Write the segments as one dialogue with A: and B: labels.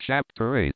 A: Chapter 8.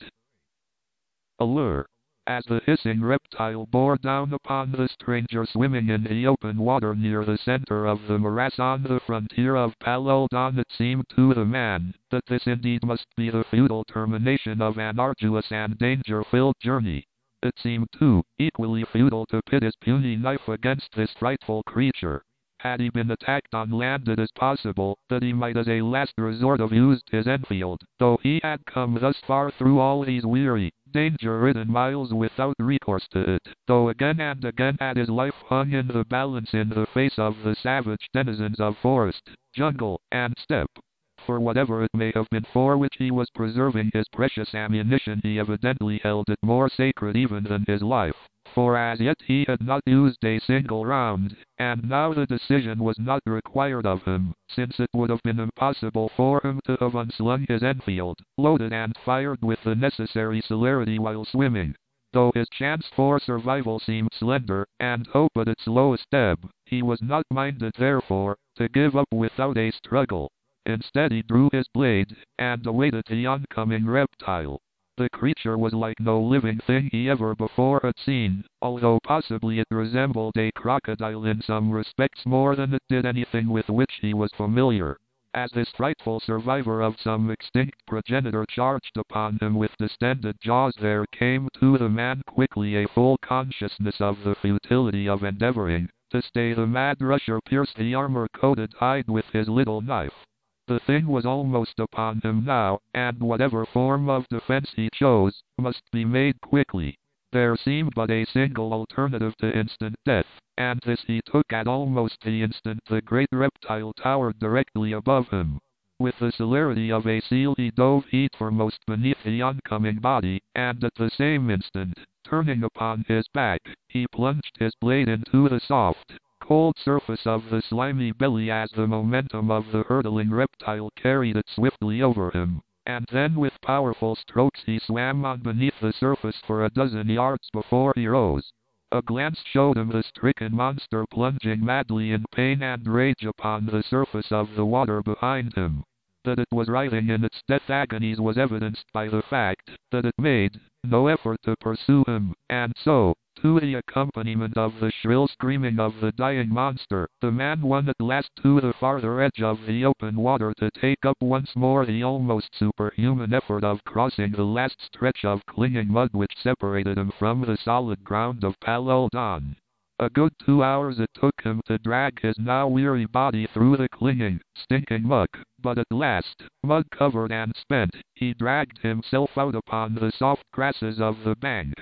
A: Allure. As the hissing reptile bore down upon the stranger swimming in the open water near the center of the morass on the frontier of Paleldan, it seemed to the man that this indeed must be the futile termination of an arduous and danger-filled journey. It seemed, too, equally futile to pit his puny knife against this frightful creature. Had he been attacked on land, it is possible that he might as a last resort have used his Enfield, though he had come thus far through all these weary, danger-ridden miles without recourse to it, though again and again had his life hung in the balance in the face of the savage denizens of forest, jungle, and steppe. For whatever it may have been for which he was preserving his precious ammunition, he evidently held it more sacred even than his life, for as yet he had not used a single round, and now the decision was not required of him, since it would have been impossible for him to have unslung his Enfield, loaded and fired with the necessary celerity while swimming. Though his chance for survival seemed slender, and hope at its lowest ebb, he was not minded therefore to give up without a struggle. Instead he drew his blade, and awaited the oncoming reptile. The creature was like no living thing he ever before had seen, although possibly it resembled a crocodile in some respects more than it did anything with which he was familiar. As this frightful survivor of some extinct progenitor charged upon him with distended jaws, there came to the man quickly a full consciousness of the futility of endeavoring to stay the mad rush or pierce the armor-coated hide with his little knife. The thing was almost upon him now, and whatever form of defense he chose, must be made quickly. There seemed but a single alternative to instant death, and this he took at almost the instant the great reptile towered directly above him. With the celerity of a seal he dove head foremost beneath the oncoming body, and at the same instant, turning upon his back, he plunged his blade into the soft, cold surface of the slimy belly as the momentum of the hurtling reptile carried it swiftly over him, and then with powerful strokes he swam on beneath the surface for a dozen yards before he rose. A glance showed him the stricken monster plunging madly in pain and rage upon the surface of the water behind him. That it was writhing in its death agonies was evidenced by the fact that it made no effort to pursue him, and so, to the accompaniment of the shrill screaming of the dying monster, the man won at last to the farther edge of the open water to take up once more the almost superhuman effort of crossing the last stretch of clinging mud which separated him from the solid ground of Paleldan. A good 2 hours it took him to drag his now weary body through the clinging, stinking muck, but at last, mud-covered and spent, he dragged himself out upon the soft grasses of the bank.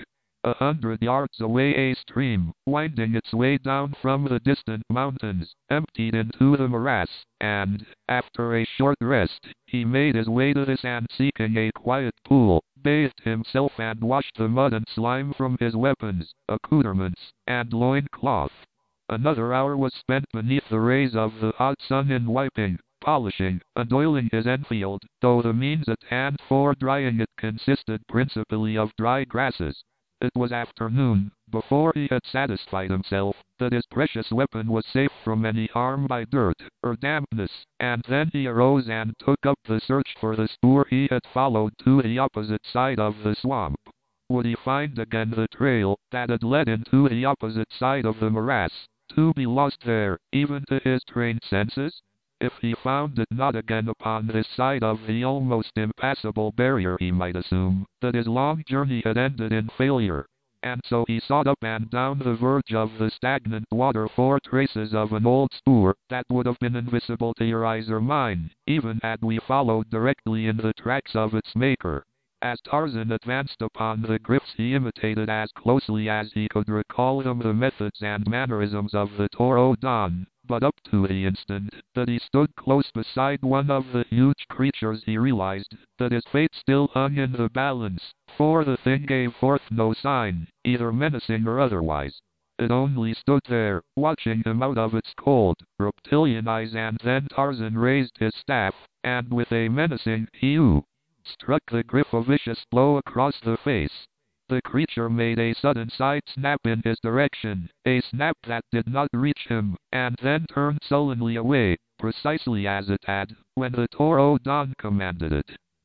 A: 100 yards away a stream, winding its way down from the distant mountains, emptied into the morass, and, after a short rest, he made his way to this and seeking a quiet pool, bathed himself and washed the mud and slime from his weapons, accoutrements, and loin-cloth. Another hour was spent beneath the rays of the hot sun in wiping, polishing, and oiling his Enfield, though the means at hand for drying it consisted principally of dry grasses. It was afternoon, before he had satisfied himself that his precious weapon was safe from any harm by dirt or dampness, and then he arose and took up the search for the spoor he had followed to the opposite side of the swamp. Would he find again the trail that had led into the opposite side of the morass, to be lost there, even to his trained senses? If he found it not again upon this side of the almost impassable barrier, he might assume that his long journey had ended in failure, and so he sought up and down the verge of the stagnant water for traces of an old spoor that would have been invisible to your eyes or mine, even had we followed directly in the tracks of its maker. As Tarzan advanced upon the drifts, he imitated as closely as he could recall them the methods and mannerisms of the Toro Don, but up to the instant that he stood close beside one of the huge creatures he realized that his fate still hung in the balance, for the thing gave forth no sign, either menacing or otherwise. It only stood there, watching him out of its cold, reptilian eyes, and then Tarzan raised his staff, and with a menacing "Hew!" struck the griff a vicious blow across the face. The creature made a sudden side snap in his direction, a snap that did not reach him, and then turned sullenly away, precisely as it had when the Toro Don commanded it.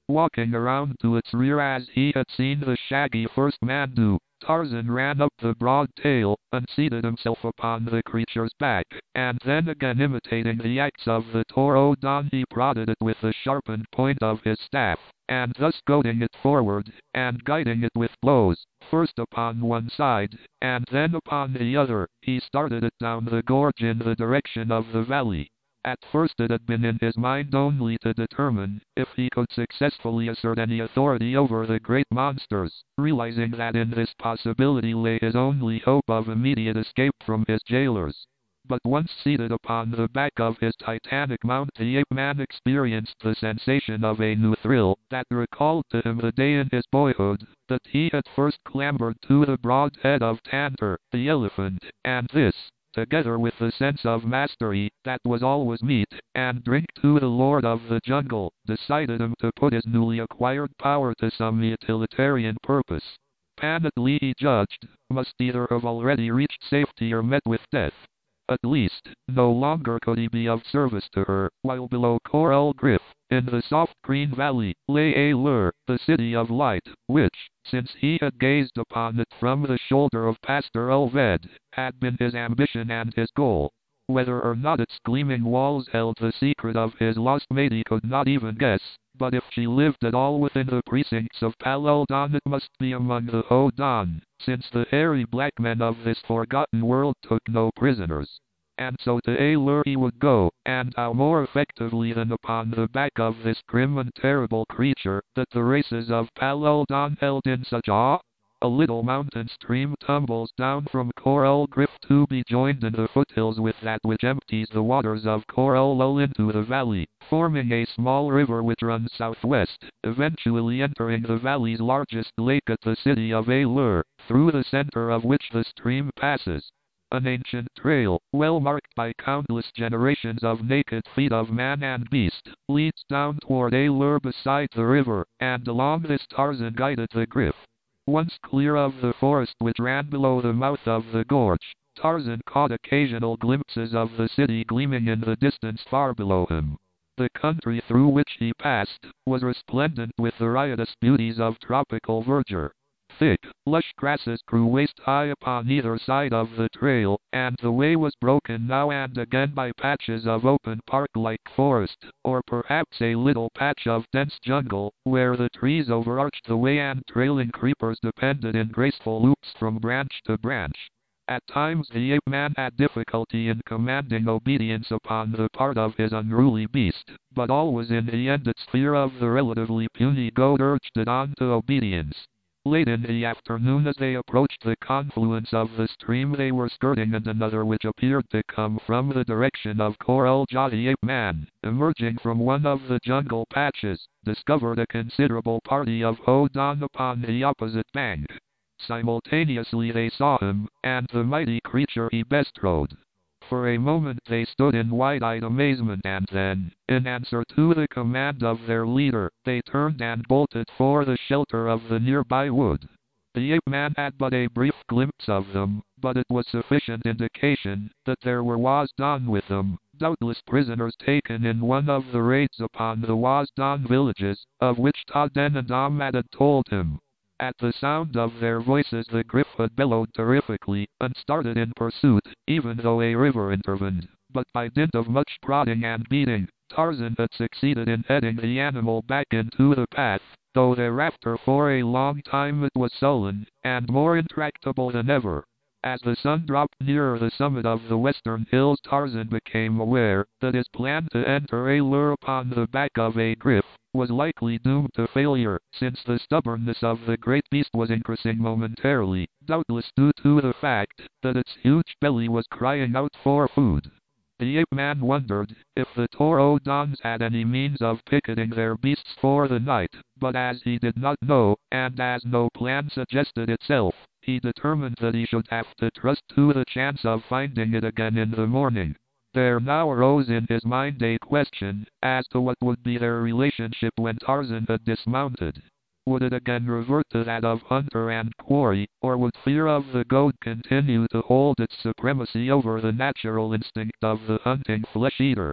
A: Walking around to its rear as he had seen the shaggy first man do, Tarzan ran up the broad tail, and seated himself upon the creature's back, and then again imitating the acts of the Pterodon he prodded it with the sharpened point of his staff, and thus goading it forward, and guiding it with blows, first upon one side, and then upon the other, he started it down the gorge in the direction of the valley. At first it had been in his mind only to determine if he could successfully assert any authority over the great monsters, realizing that in this possibility lay his only hope of immediate escape from his jailers. But once seated upon the back of his titanic mount, the ape-man experienced the sensation of a new thrill that recalled to him the day in his boyhood that he had first clambered to the broad head of Tantor, the elephant, and this, together with the sense of mastery that was always meat and drink to the lord of the jungle, decided him to put his newly acquired power to some utilitarian purpose. Panatlee, he judged, must either have already reached safety or met with death. At least, no longer could he be of service to her, while below Coral Griff, in the soft green valley, lay Allure, the city of light, which, since he had gazed upon it from the shoulder of Pastor Ulved, had been his ambition and his goal. Whether or not its gleaming walls held the secret of his lost mate he could not even guess, but if she lived at all within the precincts of Paleldon it must be among the Hodon, since the hairy black men of this forgotten world took no prisoners. And so to Allure he would go, and how more effectively than upon the back of this grim and terrible creature that the races of Paleldon held in such awe? A little mountain stream tumbles down from Coral Griff to be joined in the foothills with that which empties the waters of Coral Lull into the valley, forming a small river which runs southwest, eventually entering the valley's largest lake at the city of Allure, through the center of which the stream passes. An ancient trail, well marked by countless generations of naked feet of man and beast, leads down toward Allure beside the river, and along this Tarzan guided the Griff. Once clear of the forest which ran below the mouth of the gorge, Tarzan caught occasional glimpses of the city gleaming in the distance far below him. The country through which he passed was resplendent with the riotous beauties of tropical verdure. Thick, lush grasses grew waist-high upon either side of the trail, and the way was broken now and again by patches of open park-like forest, or perhaps a little patch of dense jungle, where the trees overarched the way and trailing creepers depended in graceful loops from branch to branch. At times the ape-man had difficulty in commanding obedience upon the part of his unruly beast, but always in the end its fear of the relatively puny goat urged it on to obedience. Late in the afternoon as they approached the confluence of the stream they were skirting and another which appeared to come from the direction of Coral Jaw the ape-man, emerging from one of the jungle patches, discovered a considerable party of Hodon upon the opposite bank. Simultaneously they saw him, and the mighty creature he bestrode. For a moment they stood in wide-eyed amazement and then, in answer to the command of their leader, they turned and bolted for the shelter of the nearby wood. The ape-man had but a brief glimpse of them, but it was sufficient indication that there were Wazdon with them, doubtless prisoners taken in one of the raids upon the Wazdon villages, of which Taden and Ahmad had told him. At the sound of their voices the Griff had bellowed terrifically, and started in pursuit, even though a river intervened. But by dint of much prodding and beating, Tarzan had succeeded in heading the animal back into the path, though thereafter for a long time it was sullen, and more intractable than ever. As the sun dropped nearer the summit of the western hills Tarzan became aware that his plan to enter Allure upon the back of a Griff was likely doomed to failure, since the stubbornness of the great beast was increasing momentarily, doubtless due to the fact that its huge belly was crying out for food. The ape-man wondered if the Pterodons had any means of picketing their beasts for the night, but as he did not know, and as no plan suggested itself, he determined that he should have to trust to the chance of finding it again in the morning. There now arose in his mind a question as to what would be their relationship when Tarzan had dismounted. Would it again revert to that of hunter and quarry, or would fear of the goat continue to hold its supremacy over the natural instinct of the hunting flesh-eater?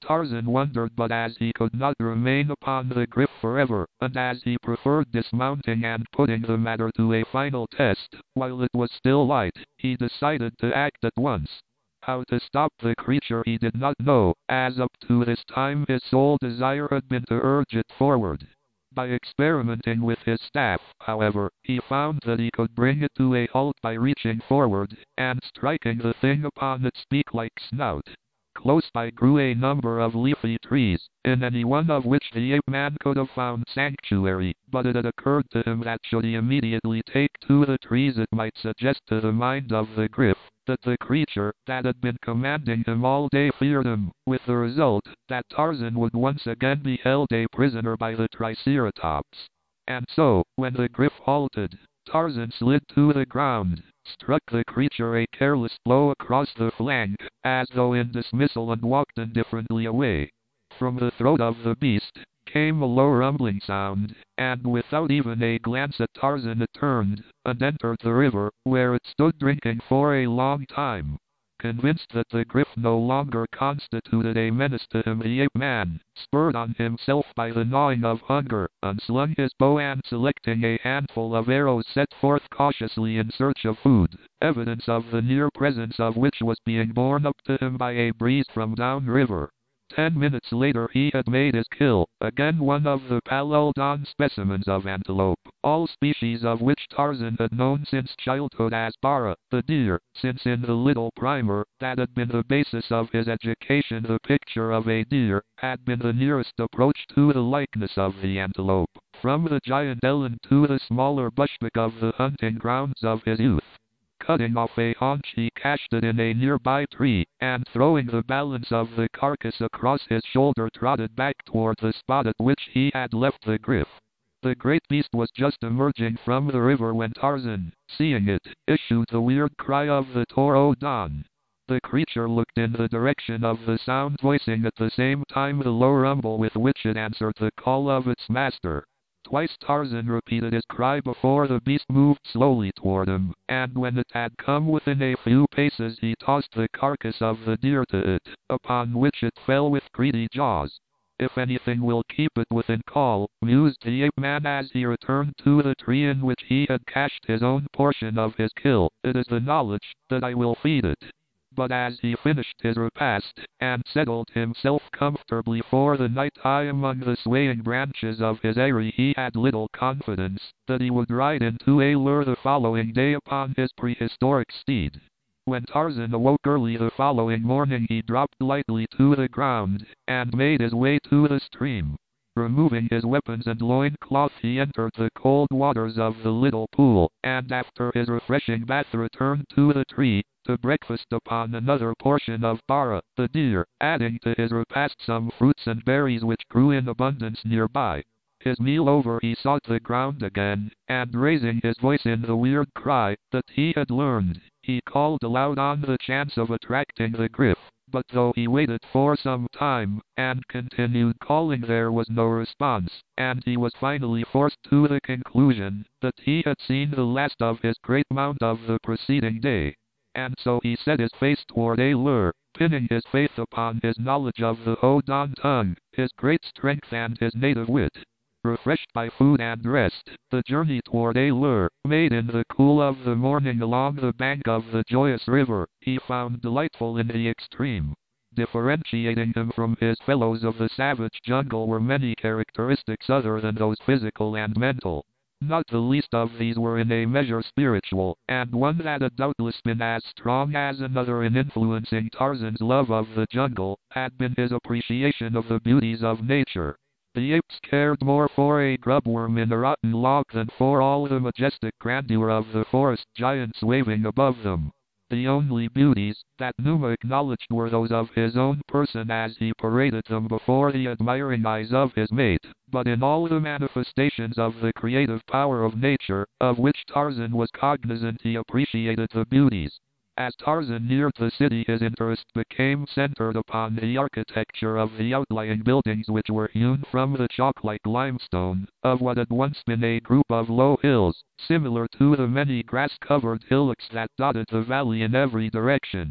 A: Tarzan wondered, but as he could not remain upon the Griff forever, and as he preferred dismounting and putting the matter to a final test, while it was still light, he decided to act at once. How to stop the creature he did not know, as up to this time his sole desire had been to urge it forward. By experimenting with his staff, however, he found that he could bring it to a halt by reaching forward, and striking the thing upon its beak-like snout. Close by grew a number of leafy trees, in any one of which the ape-man could have found sanctuary, but it had occurred to him that should he immediately take to the trees it might suggest to the mind of the Griff that the creature that had been commanding him all day feared him, with the result that Tarzan would once again be held a prisoner by the Triceratops. And so, when the Griff halted, Tarzan slid to the ground, struck the creature a careless blow across the flank, as though in dismissal, and walked indifferently away. From the throat of the beast came a low rumbling sound, and without even a glance at Tarzan it turned, and entered the river, where it stood drinking for a long time. Convinced that the Griff no longer constituted a menace to him, the ape-man, spurred on himself by the gnawing of hunger, unslung his bow and selecting a handful of arrows set forth cautiously in search of food, evidence of the near presence of which was being borne up to him by a breeze from downriver. 10 minutes later he had made his kill, again one of the Palelodon specimens of antelope, all species of which Tarzan had known since childhood as Bara, the deer, since in the little primer that had been the basis of his education the picture of a deer had been the nearest approach to the likeness of the antelope, from the giant eland to the smaller bushbuck of the hunting grounds of his youth. Cutting off a haunch he cached it in a nearby tree, and throwing the balance of the carcass across his shoulder trotted back toward the spot at which he had left the Griff. The great beast was just emerging from the river when Tarzan, seeing it, issued the weird cry of the Torodon. The creature looked in the direction of the sound, voicing at the same time the low rumble with which it answered the call of its master. Twice Tarzan repeated his cry before the beast moved slowly toward him, and when it had come within a few paces he tossed the carcass of the deer to it, upon which it fell with greedy jaws. If anything will keep it within call, mused the ape-man as he returned to the tree in which he had cached his own portion of his kill, it is the knowledge that I will feed it. But as he finished his repast, and settled himself comfortably for the night high among the swaying branches of his eyrie, he had little confidence that he would ride into Alur the following day upon his prehistoric steed. When Tarzan awoke early the following morning he dropped lightly to the ground, and made his way to the stream. Removing his weapons and loincloth he entered the cold waters of the little pool, and after his refreshing bath returned to the tree, to breakfast upon another portion of Bara, the deer, adding to his repast some fruits and berries which grew in abundance nearby. His meal over he sought the ground again, and raising his voice in the weird cry that he had learned, he called aloud on the chance of attracting the Griff. But though he waited for some time, and continued calling, there was no response, and he was finally forced to the conclusion that he had seen the last of his great mount of the preceding day. And so he set his face toward Alur, pinning his faith upon his knowledge of the Hodon tongue, his great strength and his native wit. Refreshed by food and rest, the journey toward Alur, made in the cool of the morning along the bank of the joyous river, he found delightful in the extreme. Differentiating him from his fellows of the savage jungle were many characteristics other than those physical and mental. Not the least of these were in a measure spiritual, and one that had doubtless been as strong as another in influencing Tarzan's love of the jungle, had been his appreciation of the beauties of nature. The apes cared more for a grubworm in a rotten log than for all the majestic grandeur of the forest giants waving above them. The only beauties that Numa acknowledged were those of his own person as he paraded them before the admiring eyes of his mate, but in all the manifestations of the creative power of nature, of which Tarzan was cognizant, he appreciated the beauties. As Tarzan neared the city his interest became centered upon the architecture of the outlying buildings, which were hewn from the chalk-like limestone of what had once been a group of low hills, similar to the many grass-covered hillocks that dotted the valley in every direction.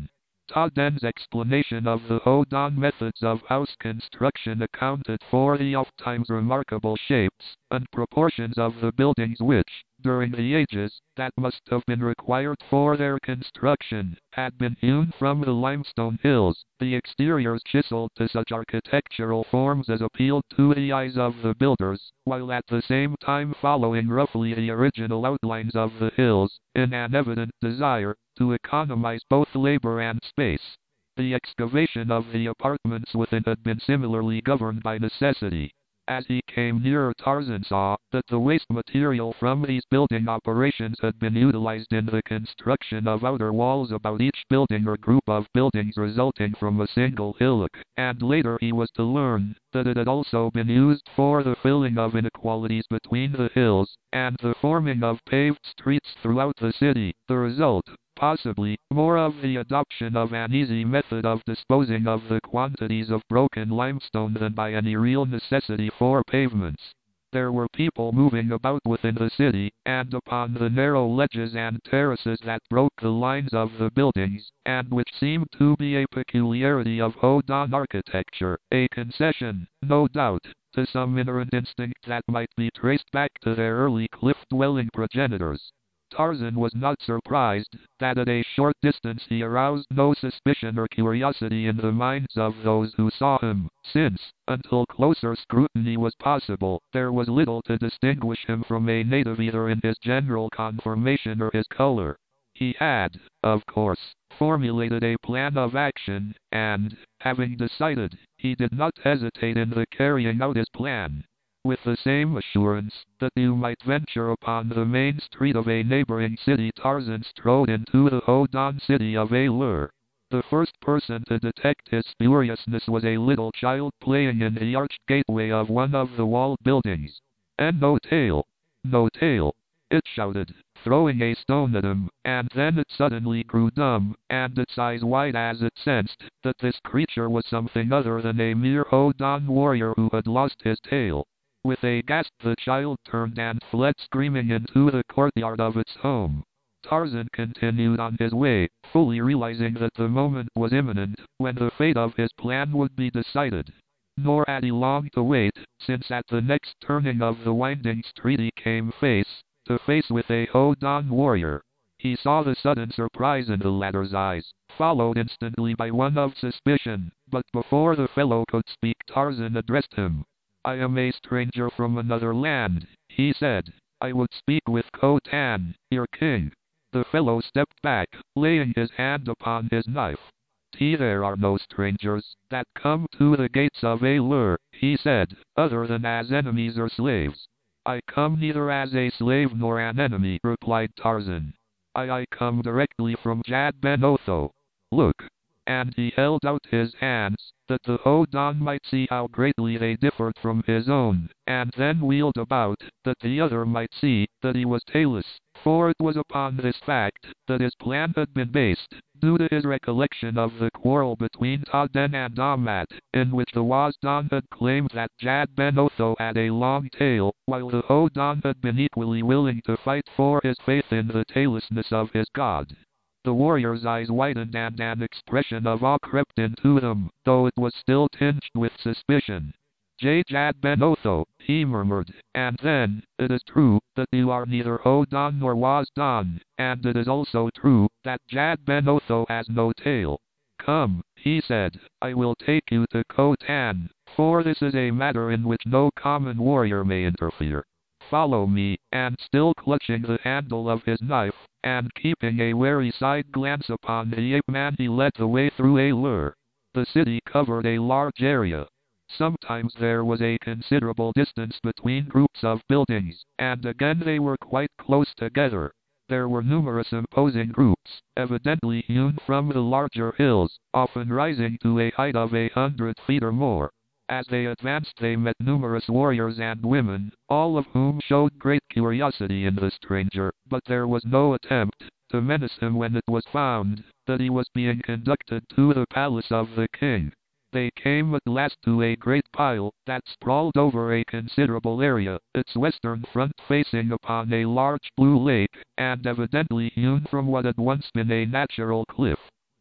A: Todden's explanation of the Hodon methods of house construction accounted for the oft-times remarkable shapes and proportions of the buildings which, during the ages that must have been required for their construction, had been hewn from the limestone hills, the exteriors chiseled to such architectural forms as appealed to the eyes of the builders, while at the same time following roughly the original outlines of the hills, in an evident desire to economize both labor and space. The excavation of the apartments within had been similarly governed by necessity. As he came nearer, Tarzan saw that the waste material from these building operations had been utilized in the construction of outer walls about each building or group of buildings resulting from a single hillock, and later he was to learn that it had also been used for the filling of inequalities between the hills, and the forming of paved streets throughout the city, the result, possibly, more of the adoption of an easy method of disposing of the quantities of broken limestone than by any real necessity for pavements. There were people moving about within the city, and upon the narrow ledges and terraces that broke the lines of the buildings, and which seemed to be a peculiarity of Hodon architecture, a concession, no doubt, to some inherent instinct that might be traced back to their early cliff-dwelling progenitors. Tarzan was not surprised that at a short distance he aroused no suspicion or curiosity in the minds of those who saw him, since, until closer scrutiny was possible, there was little to distinguish him from a native either in his general conformation or his color. He had, of course, formulated a plan of action, and, having decided, he did not hesitate in the carrying out his plan. With the same assurance that you might venture upon the main street of a neighboring city, Tarzan strode into the Hodon city of Allur. The first person to detect his spuriousness was a little child playing in the arched gateway of one of the walled buildings. "And no tail! No tail!" it shouted, throwing a stone at him, and then it suddenly grew dumb, and its eyes wide as it sensed that this creature was something other than a mere Hodon warrior who had lost his tail. With a gasp the child turned and fled screaming into the courtyard of its home. Tarzan continued on his way, fully realizing that the moment was imminent when the fate of his plan would be decided. Nor had he long to wait, since at the next turning of the winding street he came face to face with a Hodon warrior. He saw the sudden surprise in the latter's eyes, followed instantly by one of suspicion, but before the fellow could speak Tarzan addressed him. "I am a stranger from another land," he said. "I would speak with Khotan, your king." The fellow stepped back, laying his hand upon his knife. "There are no strangers that come to the gates of Allur," he said, "other than as enemies or slaves." "I come neither as a slave nor an enemy," replied Tarzan. I come directly from Jad Ben Otho. Look." And he held out his hands, that the Hodon might see how greatly they differed from his own, and then wheeled about, that the other might see that he was tailless, for it was upon this fact that his plan had been based, due to his recollection of the quarrel between Todden and Amat, in which the Wazdon had claimed that Jad Ben Otho had a long tail, while the Hodon had been equally willing to fight for his faith in the taillessness of his god. The warrior's eyes widened and an expression of awe crept into them, though it was still tinged with suspicion. "Jad Ben Otho," he murmured, and then, "it is true that you are neither Hodon nor Wazdon, and it is also true that Jad Ben Otho has no tail. Come," he said, "I will take you to Khotan, for this is a matter in which no common warrior may interfere. Follow me," and still clutching the handle of his knife, and keeping a wary side glance upon the ape-man, he led the way through Allur. The city covered a large area. Sometimes there was a considerable distance between groups of buildings, and again they were quite close together. There were numerous imposing groups, evidently hewn from the larger hills, often rising to a height of 100 feet or more. As they advanced they met numerous warriors and women, all of whom showed great curiosity in the stranger, but there was no attempt to menace him when it was found that he was being conducted to the palace of the king. They came at last to a great pile that sprawled over a considerable area, its western front facing upon a large blue lake, and evidently hewn from what had once been a natural cliff.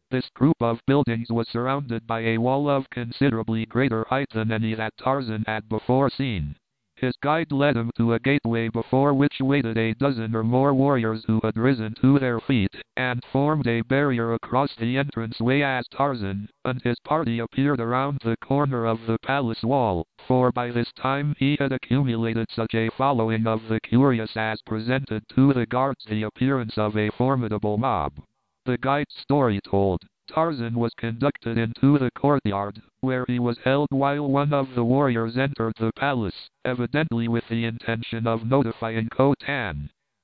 A: This group of buildings was surrounded by a wall of considerably greater height than any that Tarzan had before seen. His guide led him to a gateway before which waited a dozen or more warriors who had risen to their feet, and formed a barrier across the entranceway as Tarzan and his party appeared around the corner of the palace wall, for by this time he had accumulated such a following of the curious as presented to the guards the appearance of a formidable mob. The guide's story told, Tarzan was conducted into the courtyard, where he was held while one of the warriors entered the palace, evidently with the intention of notifying Khotan.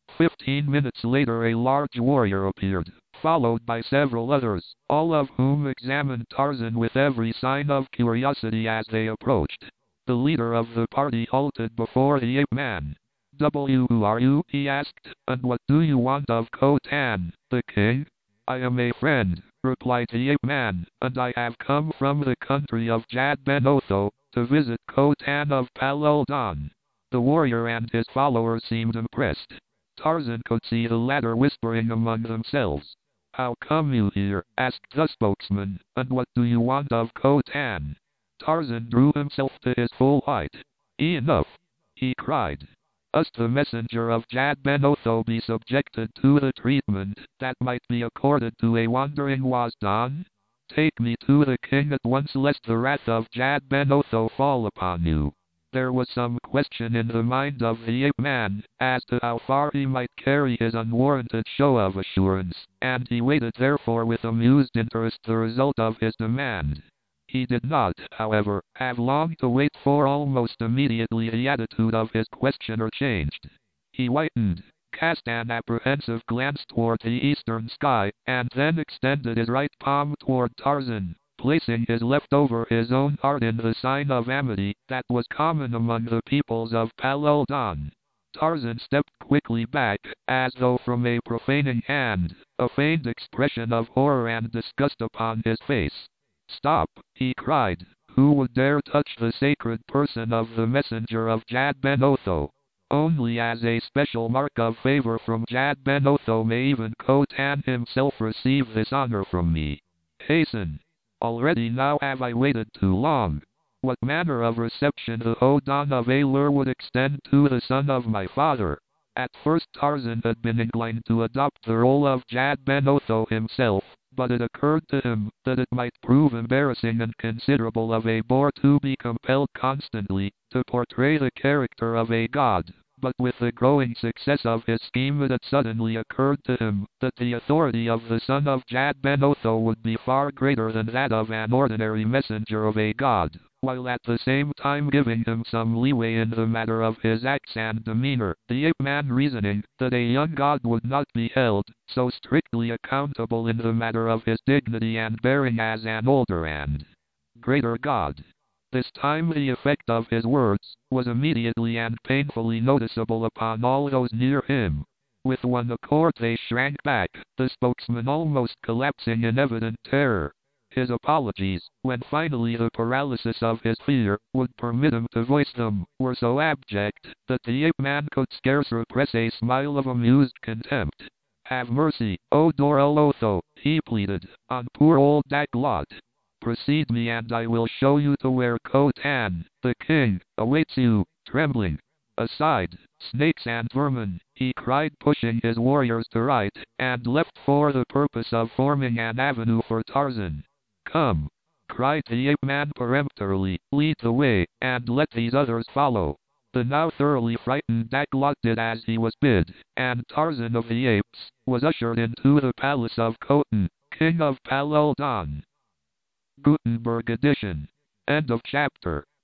A: 15 minutes later a large warrior appeared, followed by several others, all of whom examined Tarzan with every sign of curiosity as they approached. The leader of the party halted before the ape-man. Who are you? He asked, and what do you want of Khotan, the king? I am a friend, replied the ape-man, and I have come from the country of Jad Ben Otho, to visit Khotan of Paluldan. The warrior and his followers seemed impressed. Tarzan could see the latter whispering among themselves. How come you here? Asked the spokesman, and what do you want of Khotan? Tarzan drew himself to his full height. Enough! He cried. Must the messenger of Jad Ben Otho be subjected to the treatment that might be accorded to a wandering Wasdan? Take me to the king at once, lest the wrath of Jad Ben Otho fall upon you. There was some question in the mind of the ape-man as to how far he might carry his unwarranted show of assurance, and he waited therefore with amused interest the result of his demand. He did not, however, have long to wait, for almost immediately the attitude of his questioner changed. He whitened, cast an apprehensive glance toward the eastern sky, and then extended his right palm toward Tarzan, placing his left over his own heart in the sign of amity that was common among the peoples of Paluldan. Tarzan stepped quickly back, as though from a profaning hand, a feigned expression of horror and disgust upon his face. Stop, he cried. Who would dare touch the sacred person of the messenger of Jad Ben Otho? Only as a special mark of favor from Jad Ben Otho may even Khotan himself receive this honor from me. Hasten. Already now have I waited too long. What manner of reception the Hodan of Alur would extend to the son of my father? At first Tarzan had been inclined to adopt the role of Jad Ben Otho himself, but it occurred to him that it might prove embarrassing and considerable of a bore to be compelled constantly to portray the character of a god. But with the growing success of his scheme it had suddenly occurred to him that the authority of the son of Jad Ben Otho would be far greater than that of an ordinary messenger of a god, while at the same time giving him some leeway in the matter of his acts and demeanor, the ape-man reasoning that a young god would not be held so strictly accountable in the matter of his dignity and bearing as an older and greater god. This time the effect of his words was immediately and painfully noticeable upon all those near him. With one accord they shrank back, the spokesman almost collapsing in evident terror. His apologies, when finally the paralysis of his fear would permit him to voice them, were so abject that the ape-man could scarce repress a smile of amused contempt. Have mercy, O Dor-el Otho, he pleaded, on poor old Daglot. Precede me and I will show you to where Khotan, the king, awaits you, trembling. Aside, snakes and vermin, he cried, pushing his warriors to right and left for the purpose of forming an avenue for Tarzan. Come, cried the ape-man peremptorily, lead the way, and let these others follow. The now thoroughly frightened Daglot did as he was bid, and Tarzan of the Apes was ushered into the palace of Khotan, king of Paluldan. Gutenberg edition. End of chapter.